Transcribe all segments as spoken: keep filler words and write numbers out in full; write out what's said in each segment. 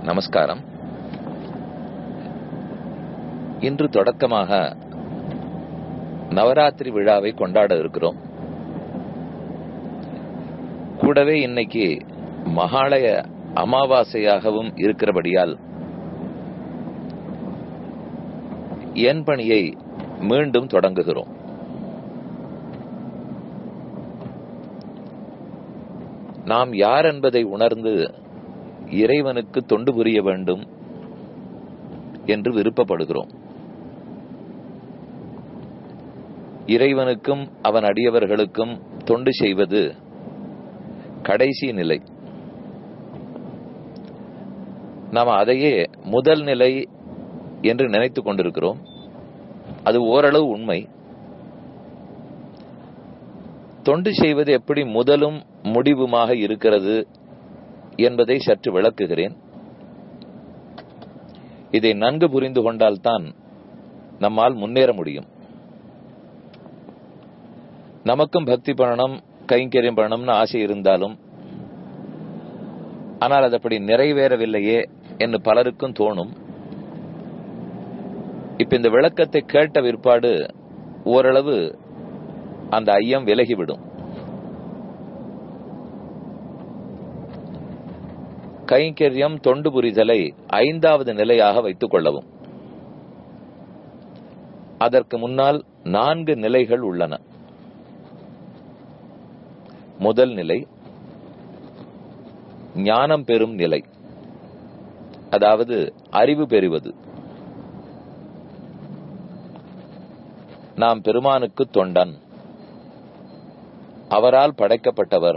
நமஸ்காரம். இன்று தொடக்கமாக நவராத்திரி விழாவை கொண்டாட இருக்கிறோம். கூடவே இன்னைக்கு மகாலய அமாவாசையாகவும் இருக்கிறபடியால் என் பணியை மீண்டும் தொடங்குகிறோம். நாம் யார் என்பதை உணர்ந்து இறைவனுக்கு தொண்டு புரிய வேண்டும் என்று விருப்பப்படுகிறோம். இறைவனுக்கும் அவன் அடியவர்களுக்கும் தொண்டு செய்வது கடைசி நிலை. நாம் அதையே முதல் நிலை என்று நினைத்துக் கொண்டிருக்கிறோம். அது ஓரளவு உண்மை. தொண்டு செய்வது எப்படி முதலும் முடிவுமாக இருக்கிறது என்பதை சற்று விளக்குகிறேன். இதை நன்கு புரிந்து கொண்டால்தான் நம்மால் முன்னேற முடியும். நமக்கும் பக்தி பண்ணணும், கைங்கரியம் பண்ணணும்னு ஆசை இருந்தாலும், ஆனால் அது அப்படி நிறைவேறவில்லையே என்று பலருக்கும் தோணும். இப்ப இந்த விளக்கத்தை கேட்ட விற்பாடு ஓரளவு அந்த ஐயம் விலகிவிடும். கைங்கரியம் தொண்டு புரிதலை ஐந்தாவது நிலையாக வைத்துக் கொள்ளவும். அதற்கு முன்னால் நான்கு நிலைகள் உள்ளன. முதல் நிலை ஞானம் பெறும் நிலை, அதாவது அறிவு பெறுவது. நாம் பெருமானுக்கு தொண்டன், அவரால் படைக்கப்பட்டவர்,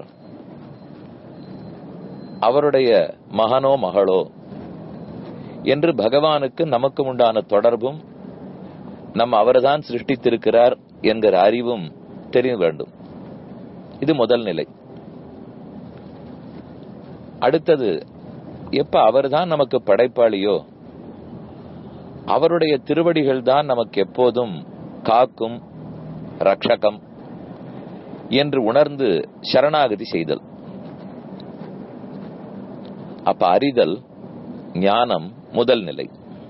அவருடைய மகனோ மகளோ என்று பகவானுக்கு நமக்கு உண்டான தொடர்பும், நம் அவர்தான் சிருஷ்டித்திருக்கிறார் என்கிற அறிவும் தெரிய வேண்டும். இது முதல் நிலை. அடுத்தது, எப்ப அவர்தான் நமக்கு படைப்பாளியோ அவருடைய திருவடிகள் தான் நமக்கு எப்போதும் காக்கும் ரட்சகம் என்று உணர்ந்து சரணாகதி செய்தல். அப்ப அறிதல், ஞானம் முதல் நிலை.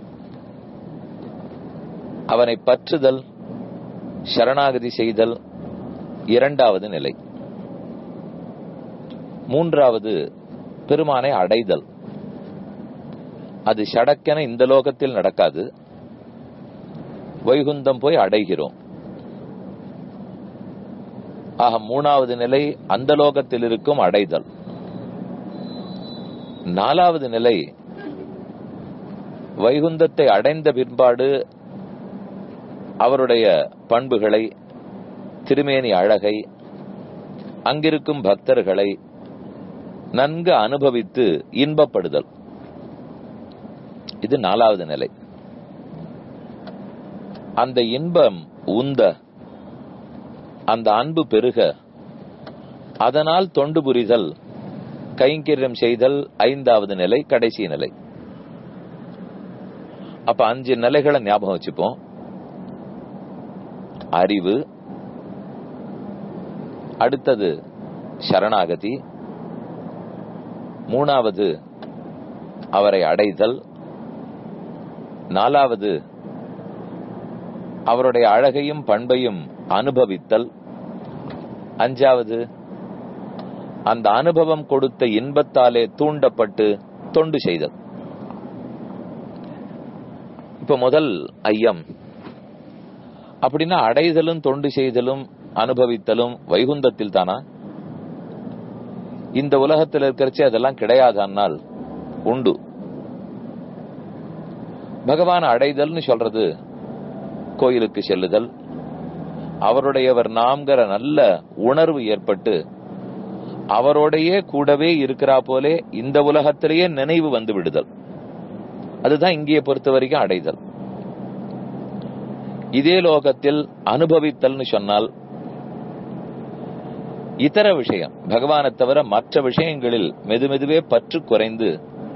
அவனை பற்றுதல், சரணாகதி செய்தல் இரண்டாவது நிலை. மூன்றாவது பெருமானை அடைதல். அது சடக்கென இந்த லோகத்தில் நடக்காது. வைகுந்தம் போய் அடைகிறோம். ஆக மூணாவது நிலை அந்த லோகத்தில் இருக்கும் அடைதல். நாலாவது நிலை வைகுந்தத்தை அடைந்த பிற்பாடு அவருடைய பண்புகளை, திருமேனி அழகை, அங்கிருக்கும் பக்தர்களை நன்கு அனுபவித்து இன்பப்படுதல். இது நாலாவது நிலை. அந்த இன்பம் உந்த, அந்த அன்பு பெருக, அதனால் தொண்டு புரிதல், கைங்கரியம் செய்தல் ஐந்தாவது நிலை, கடைசி நிலை. அப்ப அஞ்சு நிலைகளை ஞாபகம் வச்சுப்போம். அறிவு, அடுத்தது சரணாகதி, மூணாவது அவரை அடைதல், நாலாவது அவருடைய அழகையும் பண்பையும் அனுபவித்தல், அஞ்சாவது அந்த அனுபவம் கொடுத்த இன்பத்தாலே தூண்டப்பட்டு தொண்டு செய்தல். இப்ப முதல் ஐயம், அப்படின்னா அடைதலும் தொண்டு செய்தலும் அனுபவித்தலும் வைகுந்தத்தில் தானா? இந்த உலகத்தில் இருக்கிறச்சு அதெல்லாம் கிடையாதானால் உண்டு. பகவான் அடைதல்னு சொல்றது கோயிலுக்கு செல்லுதல், அவருடையவர் நாம்கிற நல்ல உணர்வு ஏற்பட்டு அவரோடையே கூடவே இருக்கிறா போலே இந்த உலகத்திலேயே நினைவு வந்து விடுதல். அதுதான் இங்கே பொறுத்த வரைக்கும் அடைதல். இதே லோகத்தில் அனுபவித்தல்னு சொன்னால் இதர விஷயம், பகவானை தவிர மற்ற விஷயங்களில் மெதுமெதுவே பற்று குறைந்து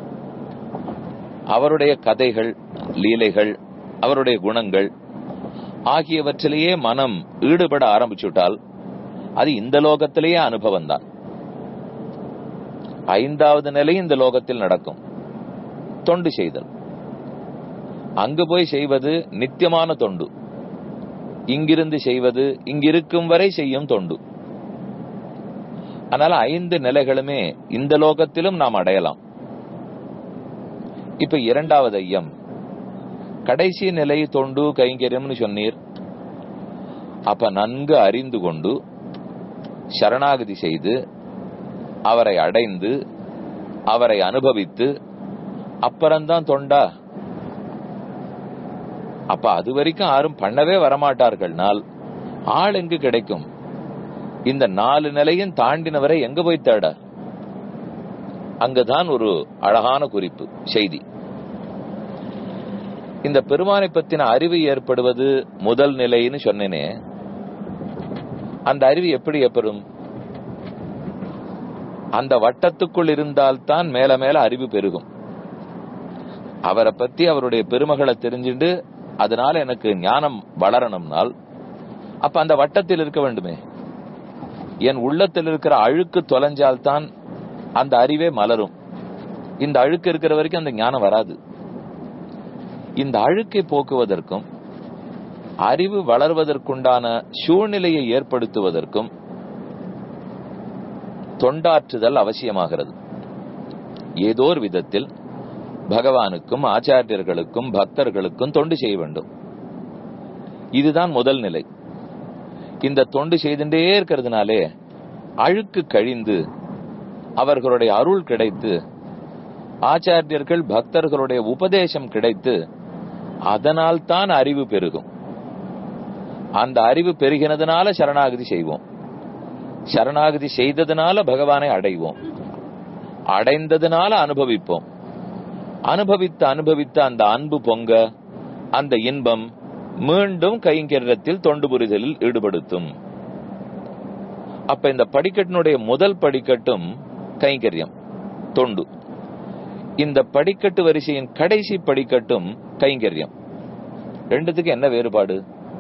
அவருடைய கதைகள், லீலைகள், அவருடைய குணங்கள் ஆகியவற்றிலேயே மனம் ஈடுபட ஆரம்பிச்சுட்டால் அது இந்த லோகத்திலேயே அனுபவம் தான். ஐந்தாவது நிலை இந்த லோகத்தில் நடக்கும். தொண்டு செய்தல். அங்கு போய் செய்வது நித்தியமான தொண்டு, இங்கிருந்து செய்வது இங்கிருக்கும் வரை செய்யும் தொண்டு. அதனால ஐந்து நிலைகளுமே இந்த லோகத்திலும் நாம் அடையலாம். இப்ப இரண்டாவது ஐயம், கடைசி நிலை தொண்டு கைங்கரியம்னு சொன்னீர். அப்ப நன்கு அறிந்து கொண்டு சரணாகதி செய்து அவரை அடைந்து அவரை அனுபவித்து அப்புறம்தான் தொண்டா? அப்ப அது வரைக்கும் யாரும் பண்ணவே வரமாட்டார்கள்னால் ஆள் எங்கு கிடைக்கும்? இந்த நாலு நிலையும் தாண்டினவரை எங்க போய் தேட? அங்குதான் ஒரு அழகான குறிப்பு செய்தி. இந்த பெருமானை பத்தின அறிவு ஏற்படுவது முதல் நிலைன்னு சொன்னேனே, அந்த அறிவு எப்படி ஏற்படும்? அந்த வட்டத்துக்குள் இருந்தால்தான் மேல மேல அறிவு பெருகும். அவரை பத்தி அவருடைய பெருமகளை தெரிஞ்சுட்டு அதனால எனக்கு ஞானம் வளரணும்னால் அப்ப அந்த வட்டத்தில் இருக்க வேண்டுமே. என் உள்ளத்தில் இருக்கிற அழுக்கு தொலைஞ்சால்தான் அந்த அறிவே மலரும். இந்த அழுக்கு இருக்கிற வரைக்கும் அந்த ஞானம் வராது. இந்த அழுக்கை போக்குவதற்கும் அறிவு வளர்வதற்குண்டான சூழ்நிலையை ஏற்படுத்துவதற்கும் தொண்டாற்றுதல் அவசியமாகிறது. ஏதோ ஒரு விதத்தில் பகவானுக்கும் ஆச்சாரியர்களுக்கும் பக்தர்களுக்கும் தொண்டு செய்ய வேண்டும். இதுதான் முதல் நிலை. இந்த தொண்டு செய்துட்டே இருக்கிறதுனாலே அழுக்கு கழிந்து அவர்களுடைய அருள் கிடைத்து ஆச்சாரியர்கள் பக்தர்களுடைய உபதேசம் கிடைத்து அதனால் தான் அறிவு பெருகும். அந்த அறிவு பெருகினதுனால சரணாகதி செய்வோம். சரணாகதி செய்ததுனால பகவானை அடைவோம். அடைந்ததுனால அனுபவிப்போம். அனுபவித்த அனுபவித்த அந்த அன்பு பொங்க அந்த இன்பம் மீண்டும் கைங்கரியத்தில் தொண்டு புரிதலில் ஈடுபடுத்தும். அப்ப இந்த படிக்கட்டினுடைய முதல் படிக்கட்டும் கைங்கரியம் தொண்டு. இந்த படிக்கட்டு வரிசையின் கடைசி படிக்கட்டும் கைங்கரியம். ரெண்டுத்துக்கு என்ன வேறுபாடு?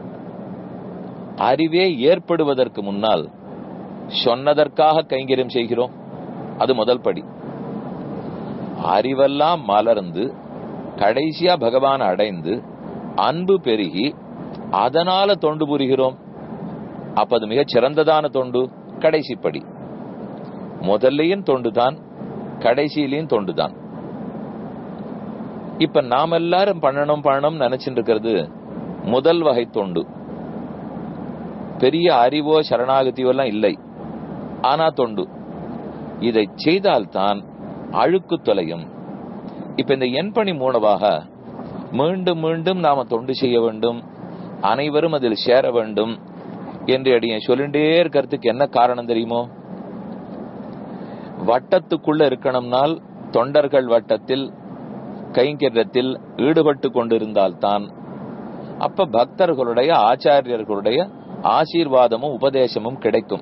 அறிவே ஏற்படுவதற்கு முன்னால் சொன்னதற்காக கைங்கரியம் செய்கிறோம், அது முதல் படி. அறிவெல்லாம் மலர்ந்து கடைசியா பகவான் அடைந்து அன்பு பெருகி அதனால தொண்டு புரிகிறோம். அப்ப அது மிகச் சிறந்ததான தொண்டு, கடைசி படி. முதல்லையும் தொண்டுதான், கடைசியிலையும் தொண்டுதான். இப்ப நாம் எல்லாரும் பண்ணணும் பண்ணணும் நினைச்சுட்டு இருக்கிறது முதல் வகை தொண்டு. பெரிய அறிவோ சரணாகதியோ எல்லாம் இல்லை, ஆனா தொண்டு. இதை செய்தால்தான் அழுக்கு தொலையும். இப்ப இந்த எண்பணி மூலமாக மீண்டும் மீண்டும் நாம தொண்டு செய்ய வேண்டும், அனைவரும் அதில் சேர வேண்டும் என்று அடிய சொல்லிட்டே இருக்கிறதுக்கு என்ன காரணம் தெரியுமோ? வட்டத்துக்குள்ள இருக்கணும்னால் தொண்டர்கள் வட்டத்தில் கைங்கரியத்தில் ஈடுபட்டு கொண்டிருந்தால்தான் அப்ப பக்தர்களுடைய ஆச்சாரியர்களுடைய ஆசீர்வாதமும் உபதேசமும் கிடைக்கும்.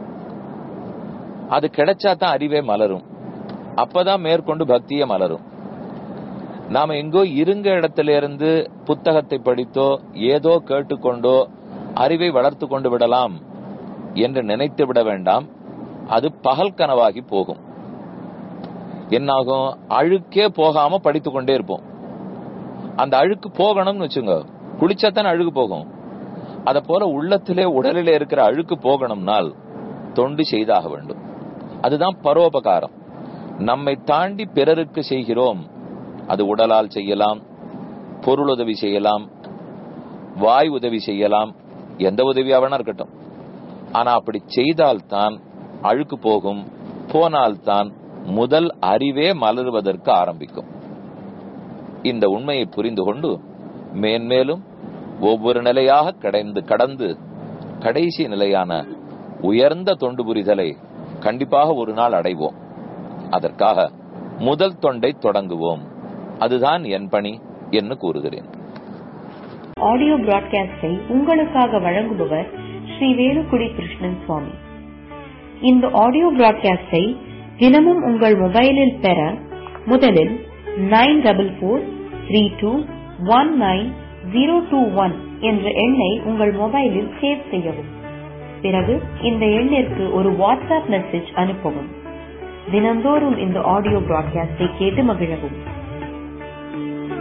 அது கிடைச்சாதான் அறிவே மலரும். அப்பதான் மேற்கொண்டு பக்தியே மலரும். நாம எங்கோ இருங்க இடத்துல இருந்து புத்தகத்தை படித்தோ ஏதோ கேட்டுக்கொண்டோ அறிவை வளர்த்து கொண்டு விடலாம் என்று நினைத்து விட வேண்டாம். அது பகல் கனவாகி போகும். என்னாகும்? அழுக்கே போகாம படித்து கொண்டே இருப்போம். அந்த அழுக்கு போகணும்னு வச்சுங்க, குளிச்சாத்தானே அழுக்கு போகும். அத போல உள்ளத்திலே உடலிலே இருக்கிற அழுக்கு போகணும்னால் தொண்டு செய்தாக வேண்டும். அதுதான் பரோபகாரம். நம்மை தாண்டி பிறருக்கு செய்கிறோம். அது உடலால் செய்யலாம், பொருள் உதவி செய்யலாம், வாய் உதவி செய்யலாம், எந்த உதவியாவனா இருக்கட்டும். ஆனா அப்படி செய்தால்தான் அழுக்கு போகும். போனால்தான் முதல் அறிவே மலருவதற்கு ஆரம்பிக்கும். இந்த உண்மையை புரிந்து கொண்டு மேன்மேலும் ஒவ்வொரு நிலையாக கடந்து கடந்து கடைசி நிலையான உயர்ந்த தொண்டு புரிதலை கண்டிப்பாக ஒரு நாள் அடைவோம். அதற்காக முதல் தொண்டை தொடங்குவோம். அதுதான் என் பணி என்று கூறுகிறேன். ஆடியோ பிராட்காஸ்டை உங்களுக்காக வழங்குபவர் ஸ்ரீ வேலுக்குடி கிருஷ்ணன் சுவாமி. இந்த ஆடியோ பிராட்காஸ்டை தினமும் உங்கள் மொபைலில் பெற முதலில் nine double four three two one nine zero two one என்ற எண்ணை உங்கள் மொபைலில் சேவ் செய்யவும். பிறகு இந்த எண்ணிற்கு ஒரு வாட்ஸ்அப் மெசேஜ் அனுப்பவும். தினந்தோறும் இந்த ஆடியோ பிராட்காஸ்டை கேட்டு மகிழவும்.